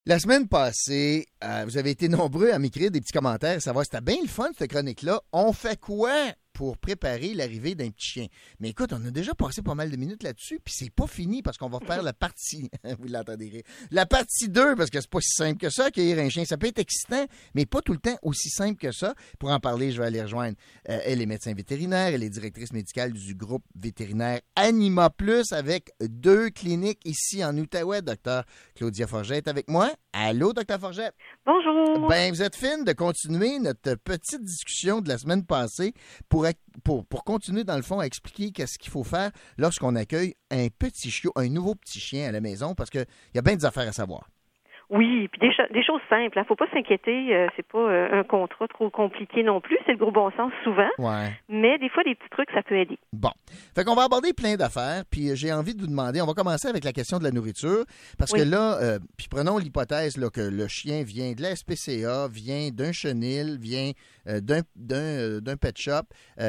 La semaine passée, vous avez été nombreux à m'écrire des petits commentaires, savoir si c'était bien le fun, cette chronique-là. On fait quoi pour préparer l'arrivée d'un petit chien? Mais écoute, on a déjà passé pas mal de minutes là-dessus, puis c'est pas fini parce qu'on va faire la partie, vous l'entendez rire, la partie 2, parce que c'est pas si simple que ça, accueillir un chien. Ça peut être excitant, mais pas tout le temps aussi simple que ça. Pour en parler, je vais aller rejoindre. Elle est médecin vétérinaire, elle est directrice médicale du groupe vétérinaire Anima Plus avec 2 cliniques ici en Outaouais. Docteur Claudia Forget est avec moi. Allô, Docteur Forget? Bonjour. Ben, vous êtes fine de continuer notre petite discussion de la semaine passée pour continuer, dans le fond, à expliquer qu'est-ce qu'il faut faire lorsqu'on accueille un petit chiot, un nouveau petit chien à la maison, parce qu'il y a bien des affaires à savoir. Oui, puis des choses simples. Il ne faut pas s'inquiéter. C'est pas un contrat trop compliqué non plus. C'est le gros bon sens souvent. Ouais. Mais des fois, des petits trucs, ça peut aider. Bon. Fait qu'on va aborder plein d'affaires. Puis j'ai envie de vous demander, on va commencer avec la question de la nourriture. Parce que là, puis prenons l'hypothèse là, que le chien vient de la SPCA, vient d'un chenil, vient d'un pet shop.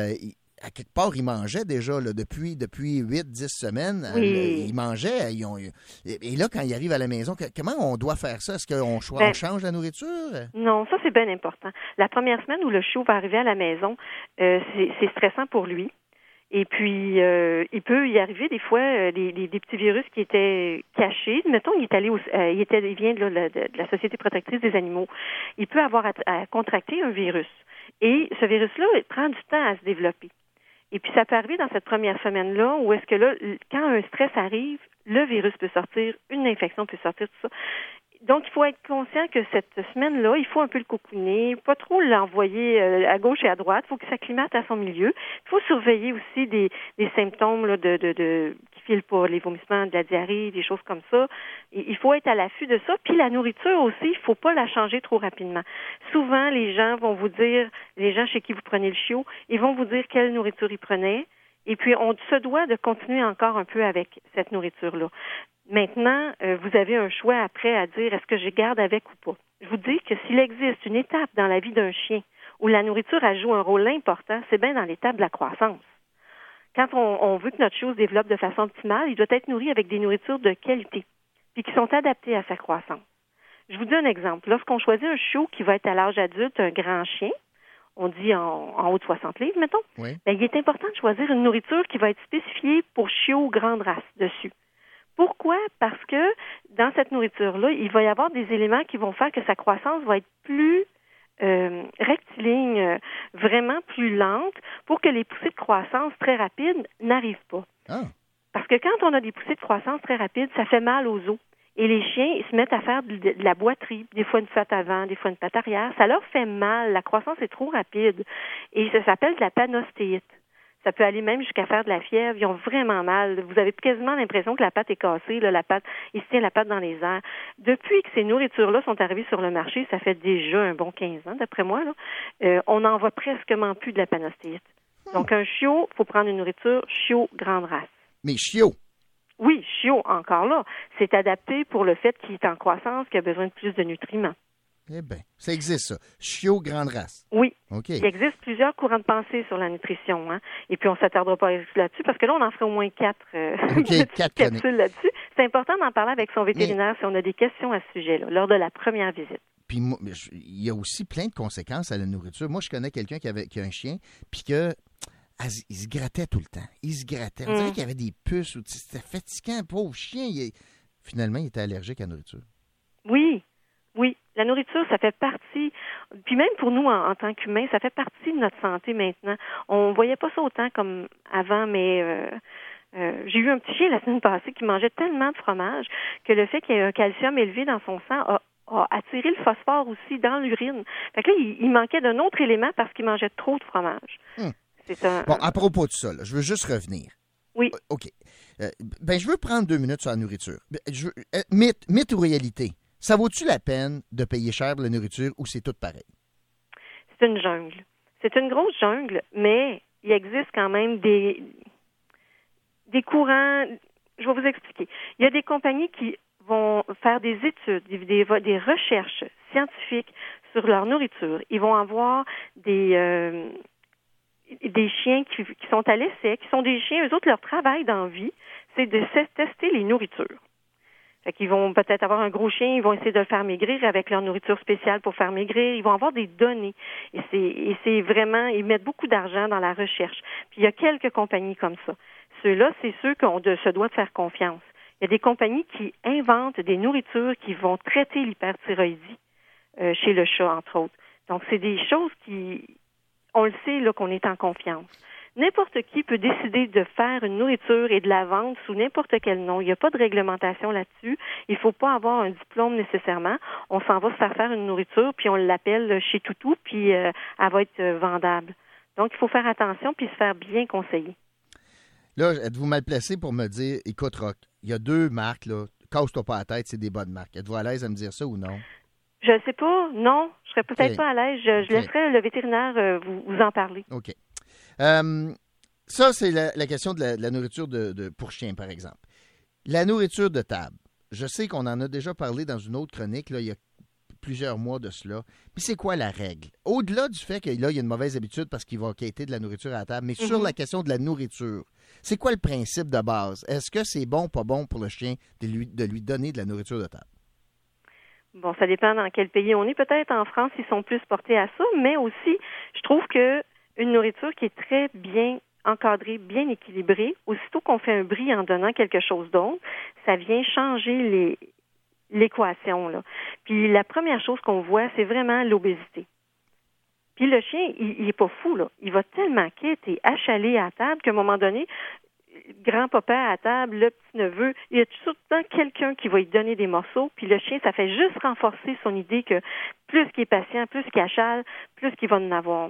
À quelque part, ils mangeaient déjà là, depuis 8-10 semaines. Oui. Ils mangeaient. Et là, quand ils arrivent à la maison, comment on doit faire ça? Est-ce qu'on change la nourriture? Non, ça, c'est bien important. La première semaine où le chiot va arriver à la maison, c'est stressant pour lui. Et puis, il peut y arriver des fois des petits virus qui étaient cachés. Mettons, il vient de la Société protectrice des animaux. Il peut avoir à contracter un virus. Et ce virus-là, il prend du temps à se développer. Et puis, ça peut arriver dans cette première semaine-là où est-ce que là, quand un stress arrive, le virus peut sortir, une infection peut sortir, tout ça. Donc, il faut être conscient que cette semaine-là, il faut un peu le cocooner, pas trop l'envoyer à gauche et à droite. Il faut qu'il s'acclimate à son milieu. Il faut surveiller aussi des symptômes là, qui filent pas, les vomissements, de la diarrhée, des choses comme ça. Il faut être à l'affût de ça. Puis la nourriture aussi, il faut pas la changer trop rapidement. Souvent, les gens vont vous dire, les gens chez qui vous prenez le chiot, ils vont vous dire quelle nourriture ils prenaient. Et puis, on se doit de continuer encore un peu avec cette nourriture-là. Maintenant, vous avez un choix après à dire est-ce que je garde avec ou pas. Je vous dis que s'il existe une étape dans la vie d'un chien où la nourriture elle joue un rôle important, c'est bien dans l'étape de la croissance. Quand on veut que notre chiot se développe de façon optimale, il doit être nourri avec des nourritures de qualité, puis qui sont adaptées à sa croissance. Je vous donne un exemple. Lorsqu'on choisit un chiot qui va être à l'âge adulte, un grand chien, on dit en haut de 60 livres, mettons, oui. Bien, il est important de choisir une nourriture qui va être spécifiée pour chiot grande race dessus. Pourquoi? Parce que dans cette nourriture-là, il va y avoir des éléments qui vont faire que sa croissance va être plus rectiligne, vraiment plus lente, pour que les poussées de croissance très rapides n'arrivent pas. Ah. Parce que quand on a des poussées de croissance très rapides, ça fait mal aux os. Et les chiens, ils se mettent à faire de la boiterie, des fois une patte avant, des fois une patte arrière. Ça leur fait mal. La croissance est trop rapide. Et ça s'appelle de la panostéite. Ça peut aller même jusqu'à faire de la fièvre. Ils ont vraiment mal. Vous avez quasiment l'impression que la patte est cassée. Là, il se tient la patte dans les airs. Depuis que ces nourritures-là sont arrivées sur le marché, ça fait déjà un bon 15 ans, d'après moi, là, on n'en voit presquement plus de la panostéite. Donc, un chiot, il faut prendre une nourriture chiot grande race. Mais chiot? Oui, chiot, encore là. C'est adapté pour le fait qu'il est en croissance, qu'il a besoin de plus de nutriments. Eh bien, ça existe, ça. Chiot grande race. Oui. OK. Il existe plusieurs courants de pensée sur la nutrition. Hein? Et puis, on ne s'attardera pas là-dessus parce que là, on en ferait au moins 4 capsules là-dessus. C'est important d'en parler avec son vétérinaire si on a des questions à ce sujet-là, lors de la première visite. Puis, il y a aussi plein de conséquences à la nourriture. Moi, je connais quelqu'un qui a un chien, puis que... il se grattait tout le temps. Il se grattait. On dirait qu'il y avait des puces. C'était fatigant. Pauvre chien. Finalement, il était allergique à la nourriture. Oui. Oui. La nourriture, ça fait partie, puis même pour nous en tant qu'humains, ça fait partie de notre santé maintenant. On voyait pas ça autant comme avant, mais j'ai eu un petit chien la semaine passée qui mangeait tellement de fromage que le fait qu'il y ait un calcium élevé dans son sang a attiré le phosphore aussi dans l'urine. Fait que là, il manquait d'un autre élément parce qu'il mangeait trop de fromage. Bon, à propos de ça, là, je veux juste revenir. Oui. OK. Je veux prendre 2 minutes sur la nourriture. Mythe ou réalité? Ça vaut-tu la peine de payer cher pour la nourriture ou c'est tout pareil? C'est une jungle. C'est une grosse jungle, mais il existe quand même des courants. Je vais vous expliquer. Il y a des compagnies qui vont faire des études, des recherches scientifiques sur leur nourriture. Ils vont avoir des chiens qui sont à l'essai, qui sont des chiens, eux autres, leur travail dans la vie, c'est de tester les nourritures. Fait qu'ils vont peut-être avoir un gros chien, ils vont essayer de le faire maigrir avec leur nourriture spéciale pour faire maigrir. Ils vont avoir des données. Et c'est vraiment, ils mettent beaucoup d'argent dans la recherche. Puis il y a quelques compagnies comme ça. Ceux-là, c'est ceux qu'on se doit de faire confiance. Il y a des compagnies qui inventent des nourritures qui vont traiter l'hyperthyroïdie chez le chat, entre autres. Donc, c'est des choses on le sait, là, qu'on est en confiance. N'importe qui peut décider de faire une nourriture et de la vendre sous n'importe quel nom. Il n'y a pas de réglementation là-dessus. Il ne faut pas avoir un diplôme nécessairement. On s'en va se faire une nourriture, puis on l'appelle chez Toutou, puis elle va être vendable. Donc, il faut faire attention puis se faire bien conseiller. Là, êtes-vous mal placé pour me dire, écoute, Rock, il y a 2 marques, là, casse-toi pas la tête, c'est des bonnes marques. Êtes-vous à l'aise à me dire ça ou non? Je ne sais pas, non. Je serais peut-être pas à l'aise. Je laisserai le vétérinaire vous en parler. OK. Ça, c'est la question de la nourriture pour chien, par exemple. La nourriture de table. Je sais qu'on en a déjà parlé dans une autre chronique, là, il y a plusieurs mois de cela. Mais c'est quoi la règle? Au-delà du fait que là, il y a une mauvaise habitude parce qu'il va quêter de la nourriture à la table, mais sur la question de la nourriture, c'est quoi le principe de base? Est-ce que c'est bon, pas bon pour le chien de lui donner de la nourriture de table? Bon, ça dépend dans quel pays on est. Peut-être en France, ils sont plus portés à ça, mais aussi, je trouve que une nourriture qui est très bien encadrée, bien équilibrée, aussitôt qu'on fait un bris en donnant quelque chose d'autre, ça vient changer l'équation, là. Puis la première chose qu'on voit, c'est vraiment l'obésité. Puis le chien, il est pas fou, là. Il va tellement quitte et achalé à table qu'à un moment donné, grand-papa à table, le petit-neveu, il y a tout le temps quelqu'un qui va lui donner des morceaux, puis le chien, ça fait juste renforcer son idée que plus qu'il est patient, plus qu'il achale, plus qu'il va en avoir.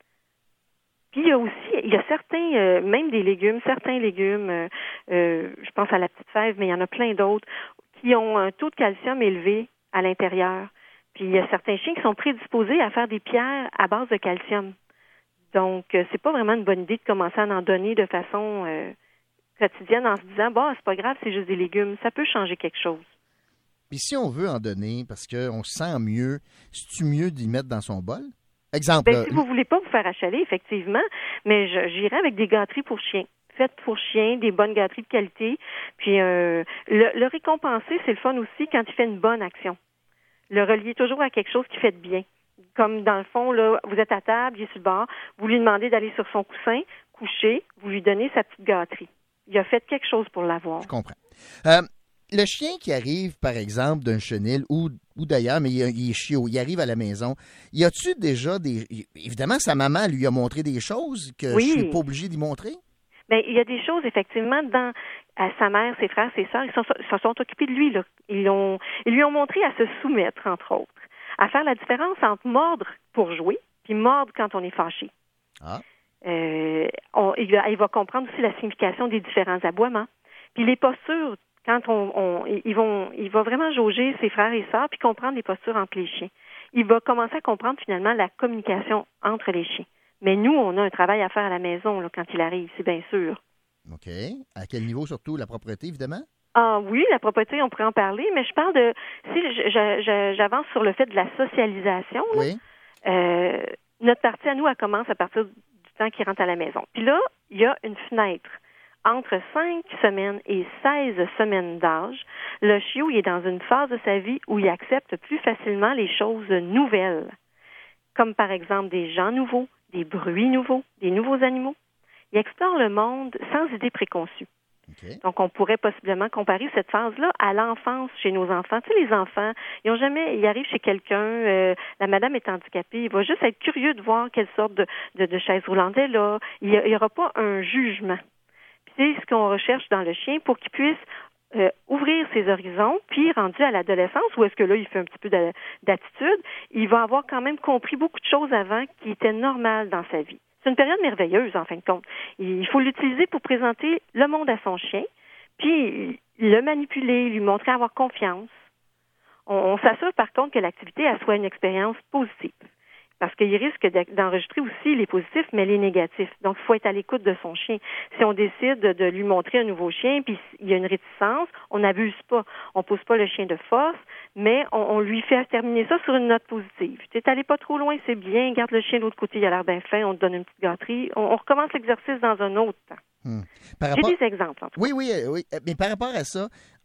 Puis il y a certains, même certains légumes, je pense à la petite fève, mais il y en a plein d'autres, qui ont un taux de calcium élevé à l'intérieur. Puis il y a certains chiens qui sont prédisposés à faire des pierres à base de calcium. Donc, c'est pas vraiment une bonne idée de commencer à en donner de façon quotidienne en se disant, c'est pas grave, c'est juste des légumes. Ça peut changer quelque chose. Puis si on veut en donner parce qu'on se sent mieux, c'est-tu mieux d'y mettre dans son bol? Exemple. Si vous voulez pas vous faire achaler, effectivement, mais j'irais avec des gâteries pour chiens. Faites pour chiens, des bonnes gâteries de qualité. Puis le récompenser, c'est le fun aussi quand il fait une bonne action. Le relier toujours à quelque chose qui fait de bien. Comme dans le fond, là, vous êtes à table, il est sur le bord, vous lui demandez d'aller sur son coussin, coucher, vous lui donnez sa petite gâterie. Il a fait quelque chose pour l'avoir. Je comprends. Le chien qui arrive, par exemple, d'un chenil ou d'ailleurs, mais il est chiot, il arrive à la maison, y a-tu déjà évidemment, sa maman lui a montré des choses que je suis pas obligé d'y montrer? Bien, il y a des choses, effectivement, à sa mère, ses frères, ses sœurs, ils se sont occupés de lui, là. Ils lui ont montré à se soumettre, entre autres, à faire la différence entre mordre pour jouer puis mordre quand on est fâché. Ah. Il va comprendre aussi la signification des différents aboiements. Puis les postures, quand il va vraiment jauger ses frères et sœurs puis comprendre les postures entre les chiens. Il va commencer à comprendre finalement la communication entre les chiens. Mais nous, on a un travail à faire à la maison là, quand il arrive, c'est bien sûr. OK. À quel niveau, surtout? La propreté, évidemment? Ah oui, la propreté, on pourrait en parler, mais je parle de... Si j'avance sur le fait de la socialisation, oui. Notre partie à nous, elle commence à partir du temps qu'il rentre à la maison. Puis là, il y a une fenêtre. Entre 5 semaines et 16 semaines d'âge, le chiot il est dans une phase de sa vie où il accepte plus facilement les choses nouvelles, comme par exemple des gens nouveaux, des bruits nouveaux, des nouveaux animaux. Il explore le monde sans idée préconçue. Okay. Donc, on pourrait possiblement comparer cette phase-là à l'enfance chez nos enfants. Tu sais, les enfants, ils arrivent chez quelqu'un, la madame est handicapée, il va juste être curieux de voir quelle sorte de chaise roulante elle a. Il n'y aura pas un jugement. Puis, c'est ce qu'on recherche dans le chien pour qu'il puisse ouvrir ses horizons, puis rendu à l'adolescence, où est-ce que là, il fait un petit peu d'attitude, il va avoir quand même compris beaucoup de choses avant qui étaient normales dans sa vie. C'est une période merveilleuse, en fin de compte. Il faut l'utiliser pour présenter le monde à son chien, puis le manipuler, lui montrer à avoir confiance. On s'assure, par contre, que l'activité elle soit une expérience positive. Parce qu'il risque d'enregistrer aussi les positifs, mais les négatifs. Donc, il faut être à l'écoute de son chien. Si on décide de lui montrer un nouveau chien, puis il y a une réticence, on n'abuse pas. On pousse pas le chien de force, mais on lui fait terminer ça sur une note positive. Tu n'es allé pas trop loin, c'est bien. Garde le chien de l'autre côté, il a l'air bien fin. On te donne une petite gâterie. On recommence l'exercice dans un autre temps. J'ai des exemples. En tout cas. Oui. Mais par rapport à ça,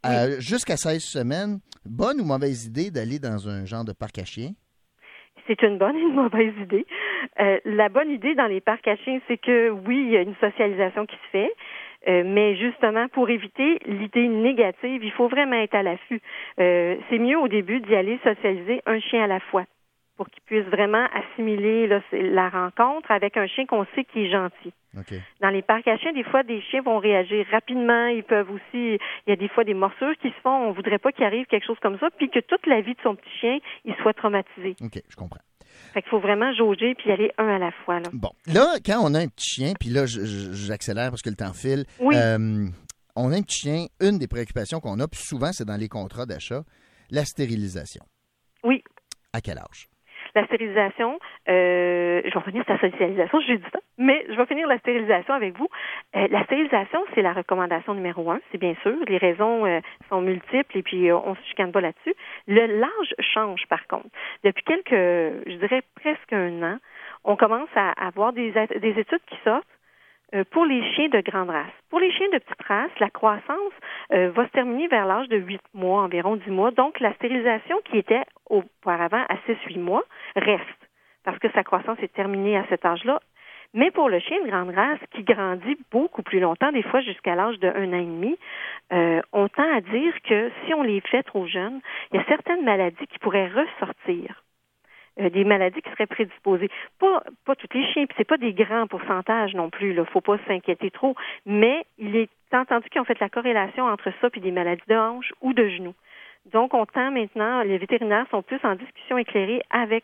Jusqu'à 16 semaines, bonne ou mauvaise idée d'aller dans un genre de parc à chiens? C'est une bonne et une mauvaise idée. La bonne idée dans les parcs à chiens, c'est que oui, il y a une socialisation qui se fait. Mais justement, pour éviter l'idée négative, il faut vraiment être à l'affût. C'est mieux au début d'y aller socialiser un chien à la fois pour qu'il puisse vraiment assimiler là, la rencontre avec un chien qu'on sait qui est gentil. Okay. Dans les parcs à chiens, des fois, des chiens vont réagir rapidement. Ils peuvent aussi, il y a des fois des morsures qui se font. On voudrait pas qu'il arrive quelque chose comme ça, puis que toute la vie de son petit chien, il soit traumatisé. OK, je comprends. Fait qu'il faut vraiment jauger puis y aller un à la fois. Là. Bon, là, quand on a un petit chien, puis là, j'accélère parce que le temps file. Oui. On a un petit chien, une des préoccupations qu'on a, puis souvent, c'est dans les contrats d'achat, la stérilisation. Oui. À quel âge? La stérilisation, je vais finir la socialisation, j'ai du temps, mais je vais finir la stérilisation avec vous. La stérilisation, c'est la recommandation numéro 1, c'est bien sûr. Les raisons sont multiples et puis on se chicane pas là-dessus. L'âge change par contre. Depuis je dirais presque un an, on commence à avoir des études qui sortent pour les chiens de grande race. Pour les chiens de petite race, la croissance va se terminer vers l'âge de 8 mois, environ 10 mois. Donc, la stérilisation qui était auparavant à 6-8 mois reste parce que sa croissance est terminée à cet âge-là. Mais pour le chien de grande race qui grandit beaucoup plus longtemps, des fois jusqu'à l'âge de 1 an et demi, on tend à dire que si on les fait trop jeunes, il y a certaines maladies qui pourraient ressortir. Des maladies qui seraient prédisposées. Pas tous les chiens, puis c'est pas des grands pourcentages non plus, là, faut pas s'inquiéter trop, mais il est entendu qu'ils ont fait la corrélation entre ça et des maladies de hanches ou de genoux. Donc, on tend maintenant, les vétérinaires sont plus en discussion éclairée avec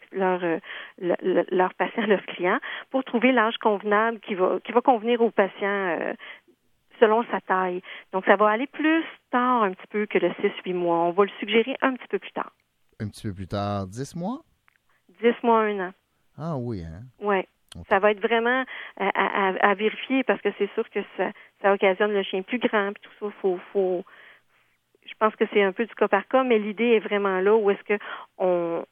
leurs patients, leurs clients, pour trouver l'âge convenable qui va convenir aux patients selon sa taille. Donc, ça va aller plus tard un petit peu que le 6-8 mois. On va le suggérer un petit peu plus tard. Un petit peu plus tard, 10 mois? 10 mois, 1 an. Ah oui, hein? Oui. Okay. Ça va être vraiment à vérifier parce que c'est sûr que ça occasionne le chien plus grand puis tout ça. Je pense que c'est un peu du cas par cas, mais l'idée est vraiment là où est-ce que on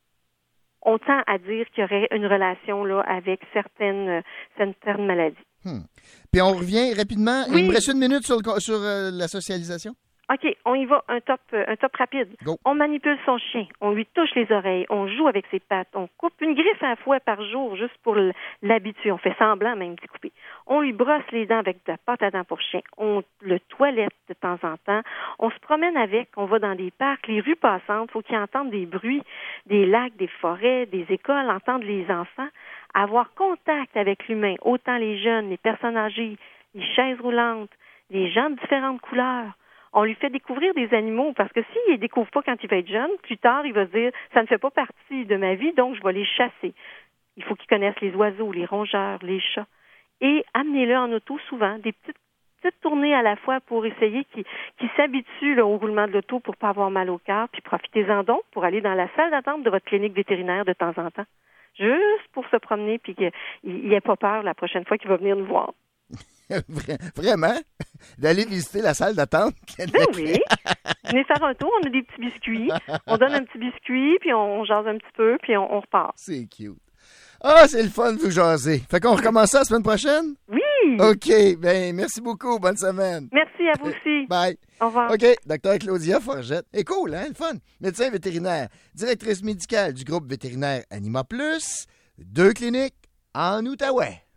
tend à dire qu'il y aurait une relation là avec certaines maladies. Puis on revient rapidement. Oui. Il me reste 1 minute sur la socialisation. OK, on y va, un top rapide. Go. On manipule son chien, on lui touche les oreilles, on joue avec ses pattes, on coupe une griffe à la fois par jour juste pour l'habituer. On fait semblant même d'y couper. On lui brosse les dents avec de la pâte à dents pour chien. On le toilette de temps en temps. On se promène avec, on va dans des parcs, les rues passantes, faut qu'il entende des bruits, des lacs, des forêts, des écoles, entendre les enfants, avoir contact avec l'humain, autant les jeunes, les personnes âgées, les chaises roulantes, les gens de différentes couleurs. On lui fait découvrir des animaux parce que s'il ne les découvre pas quand il va être jeune, plus tard, il va se dire « ça ne fait pas partie de ma vie, donc je vais les chasser ». Il faut qu'il connaisse les oiseaux, les rongeurs, les chats. Et amenez-le en auto souvent, des petites tournées à la fois pour essayer qu'il s'habitue là, au roulement de l'auto pour ne pas avoir mal au cœur. Puis profitez-en donc pour aller dans la salle d'attente de votre clinique vétérinaire de temps en temps. Juste pour se promener puis qu'il n'ait pas peur la prochaine fois qu'il va venir nous voir. Vraiment? D'aller visiter la salle d'attente? Ben oui. Venez faire un tour, on a des petits biscuits. On donne un petit biscuit, puis on jase un petit peu, puis on repart. C'est cute. Ah, c'est le fun de vous jaser. Fait qu'on recommence ça la semaine prochaine? Oui! OK. Ben, merci beaucoup. Bonne semaine. Merci à vous aussi. Bye. Au revoir. OK. Docteur Claudia Forgette. Et cool, hein? Le fun. Médecin vétérinaire, directrice médicale du groupe vétérinaire Anima Plus, 2 cliniques en Outaouais.